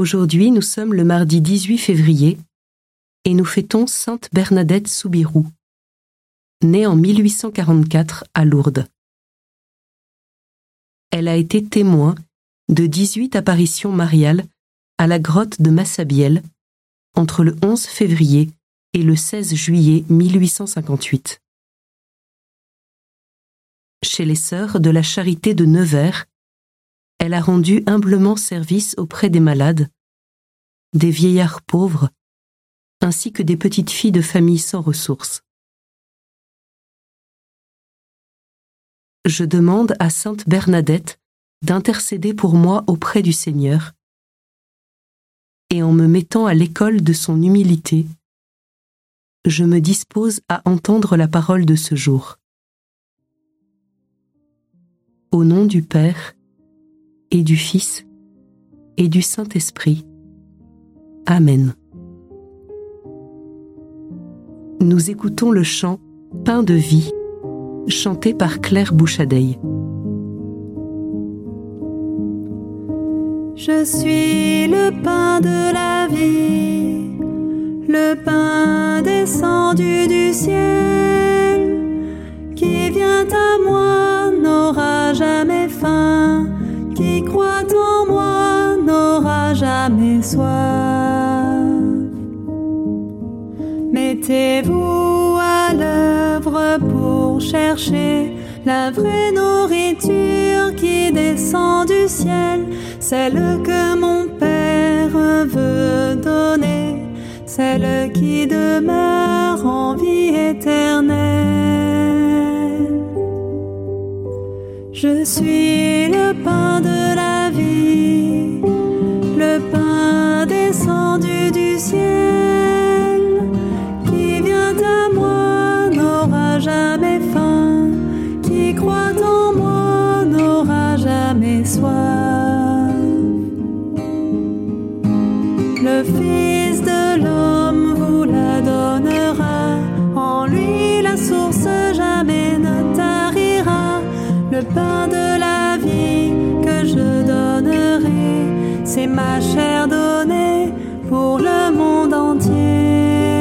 Aujourd'hui, nous sommes le mardi 18 février et nous fêtons Sainte Bernadette Soubirous, née en 1844 à Lourdes. Elle a été témoin de 18 apparitions mariales à la grotte de Massabielle entre le 11 février et le 16 juillet 1858. Chez les Sœurs de la Charité de Nevers, elle a rendu humblement service auprès des malades, des vieillards pauvres, ainsi que des petites filles de familles sans ressources. Je demande à Sainte Bernadette d'intercéder pour moi auprès du Seigneur, et en me mettant à l'école de son humilité, je me dispose à entendre la parole de ce jour. Au nom du Père, et du Fils, et du Saint-Esprit. Amen. Nous écoutons le chant « Pain de vie » chanté par Claire Bouchadeille. Je suis le pain de la vie, le pain descendu du ciel, qui vient à moi n'aura jamais faim, qui croit en moi n'aura jamais soif. Mettez-vous à l'œuvre pour chercher la vraie nourriture qui descend du ciel, celle que mon Père veut donner, celle qui demeure en vie éternelle. Je suis le pain de la vie, le pain descendu du ciel, qui vient à moi n'aura jamais faim, qui croit en moi n'aura jamais soif. Le Fils de l'homme vous la donnera, en lui la source jamais ne tarira. Le pain de la vie que je donnerai, c'est ma chair donnée pour le monde entier.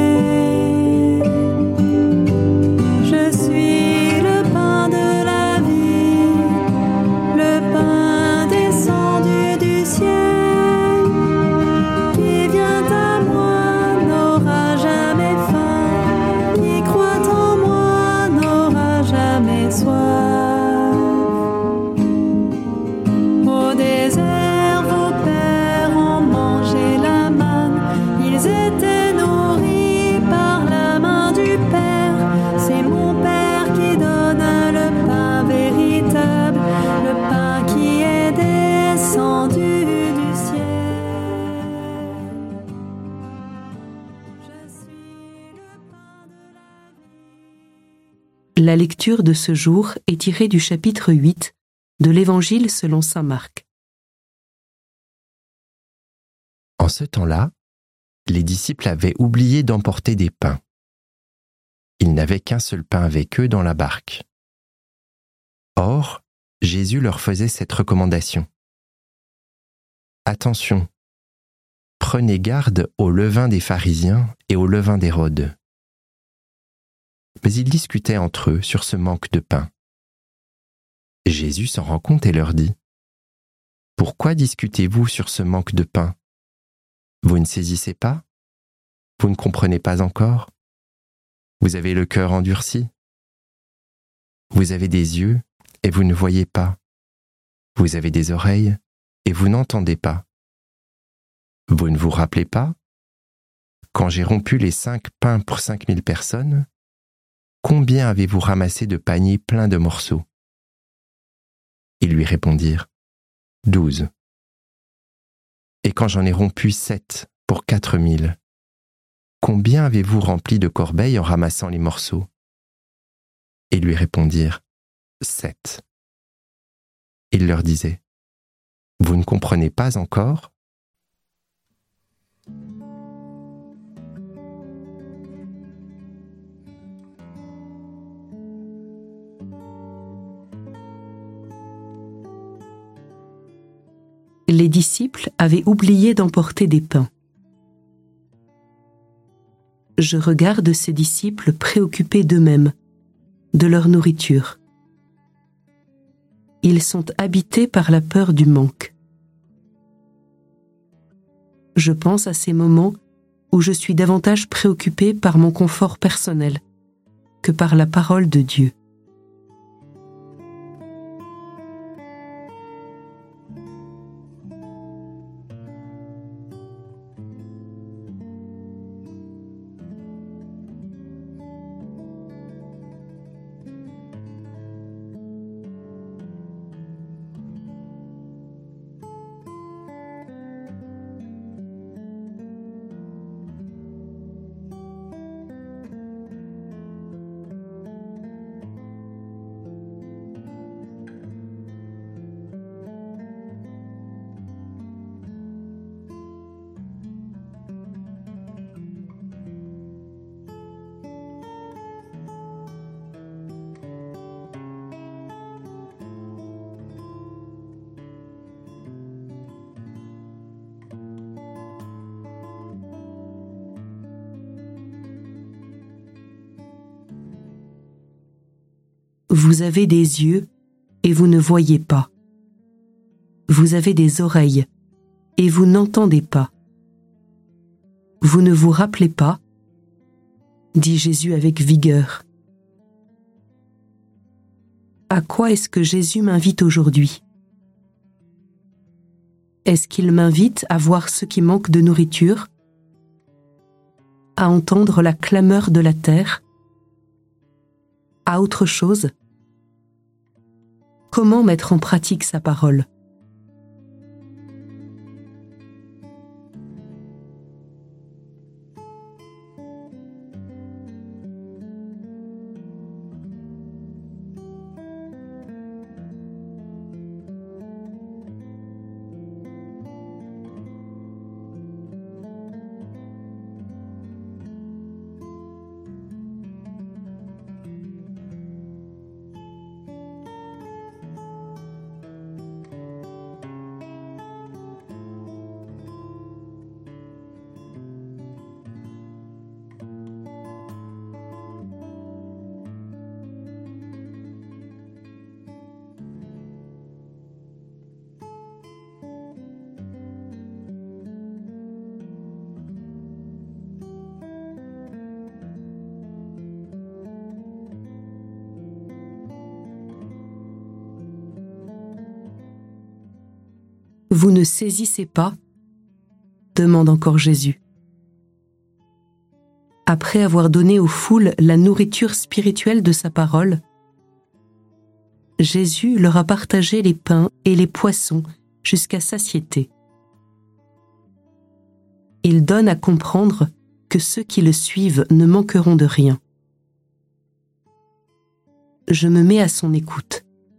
Je suis le pain de la vie, le pain descendu du ciel, qui vient à moi n'aura jamais faim, qui croit en moi n'aura jamais soif. Au désert, vos pères ont mangé la manne, ils étaient nourris par la main du Père. C'est mon Père qui donne le pain véritable, le pain qui est descendu du ciel. Je suis le pain de la vie. La lecture de ce jour est tirée du chapitre 8 de l'Évangile selon saint Marc. En ce temps-là, les disciples avaient oublié d'emporter des pains. Ils n'avaient qu'un seul pain avec eux dans la barque. Or, Jésus leur faisait cette recommandation. Attention, prenez garde au levain des pharisiens et au levain d'Hérode. Mais ils discutaient entre eux sur ce manque de pain. Jésus s'en rend compte et leur dit : « Pourquoi discutez-vous sur ce manque de pain ? Vous ne saisissez pas ? Vous ne comprenez pas encore ? Vous avez le cœur endurci ? Vous avez des yeux et vous ne voyez pas. Vous avez des oreilles et vous n'entendez pas. Vous ne vous rappelez pas ? Quand j'ai rompu les 5 pains pour 5000 personnes, combien avez-vous ramassé de paniers pleins de morceaux ? Ils lui répondirent : 12. Et quand j'en ai rompu 7 pour 4000, combien avez-vous rempli de corbeilles en ramassant les morceaux ? Ils lui répondirent : 7. Il leur disait : Vous ne comprenez pas encore ? les disciples avaient oublié d'emporter des pains. Je regarde ces disciples préoccupés d'eux-mêmes, de leur nourriture. Ils sont habités par la peur du manque. Je pense à ces moments où je suis davantage préoccupée par mon confort personnel que par la parole de Dieu. Vous avez des yeux et vous ne voyez pas. Vous avez des oreilles et vous n'entendez pas. Vous ne vous rappelez pas, dit Jésus avec vigueur. À quoi est-ce que Jésus m'invite aujourd'hui ? Est-ce qu'il m'invite à voir ceux qui manquent de nourriture, à entendre la clameur de la terre, à autre chose ? Comment mettre en pratique sa parole ? Vous ne saisissez pas ? demande encore Jésus. Après avoir donné aux foules la nourriture spirituelle de sa parole, Jésus leur a partagé les pains et les poissons jusqu'à satiété. Il donne à comprendre que ceux qui le suivent ne manqueront de rien. Je me mets à son écoute.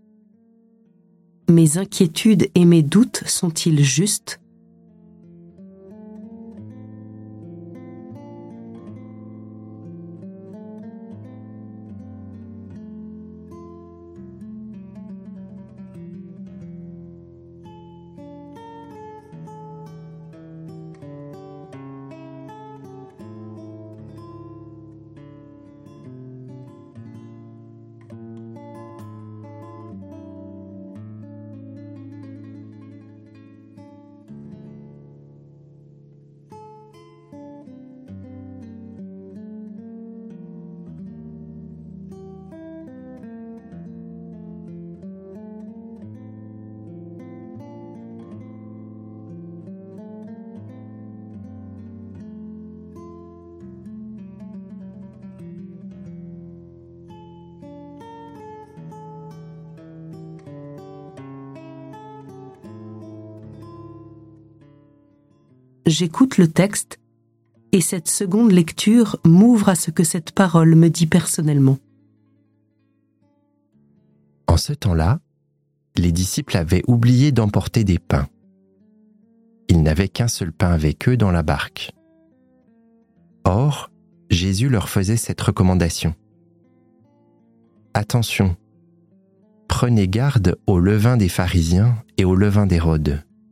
Mes inquiétudes et mes doutes sont-ils justes ? J'écoute le texte et cette seconde lecture m'ouvre à ce que cette parole me dit personnellement. En ce temps-là, les disciples avaient oublié d'emporter des pains. Ils n'avaient qu'un seul pain avec eux dans la barque. Or, Jésus leur faisait cette recommandation. « Attention, prenez garde au levain des pharisiens et au levain d'Hérode. »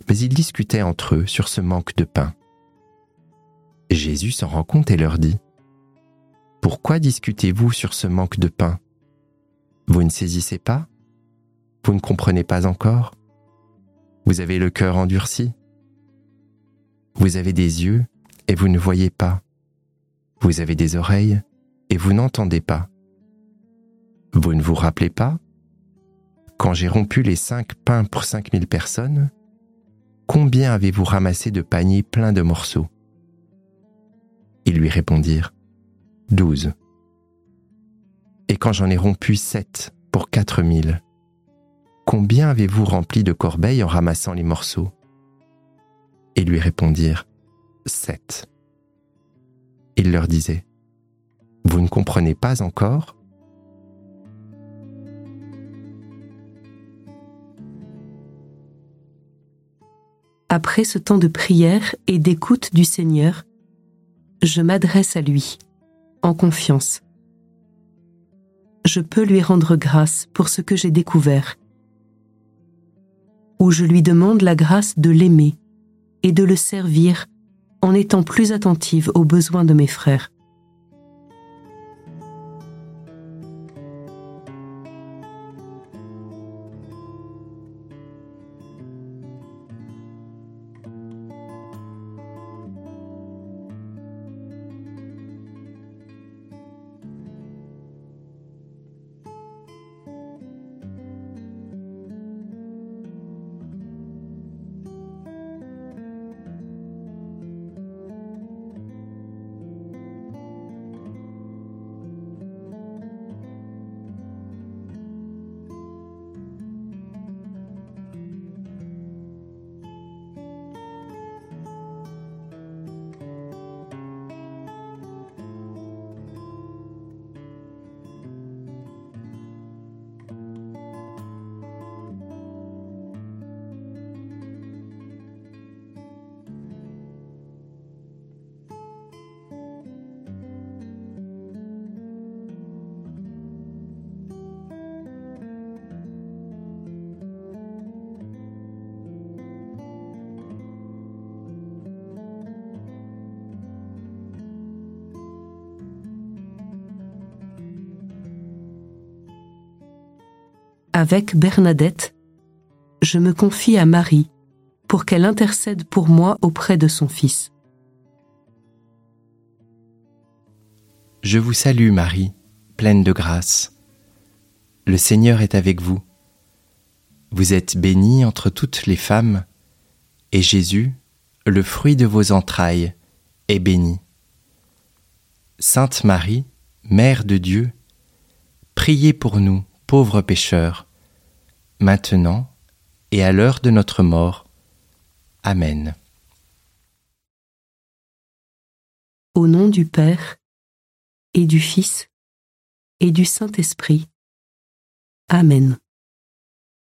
Mais ils discutaient entre eux sur ce manque de pain. Jésus s'en rend compte et leur dit : « Pourquoi discutez-vous sur ce manque de pain ? Vous ne saisissez pas ? Vous ne comprenez pas encore ? Vous avez le cœur endurci ? Vous avez des yeux et vous ne voyez pas. Vous avez des oreilles et vous n'entendez pas. Vous ne vous rappelez pas ? Quand j'ai rompu les 5 pains pour 5000 personnes, combien avez-vous ramassé de paniers pleins de morceaux ? Ils lui répondirent : 12. Et quand j'en ai rompu 7 pour 4000, combien avez-vous rempli de corbeilles en ramassant les morceaux ? Ils lui répondirent : 7. Il leur disait : Vous ne comprenez pas encore ? Après ce temps de prière et d'écoute du Seigneur, je m'adresse à lui, en confiance. Je peux lui rendre grâce pour ce que j'ai découvert, ou je lui demande la grâce de l'aimer et de le servir en étant plus attentive aux besoins de mes frères. Avec Bernadette, je me confie à Marie pour qu'elle intercède pour moi auprès de son Fils. Je vous salue Marie, pleine de grâce. Le Seigneur est avec vous. Vous êtes bénie entre toutes les femmes, et Jésus, le fruit de vos entrailles, est béni. Sainte Marie, Mère de Dieu, priez pour nous, pauvres pécheurs, maintenant et à l'heure de notre mort. Amen. Au nom du Père, et du Fils, et du Saint-Esprit. Amen.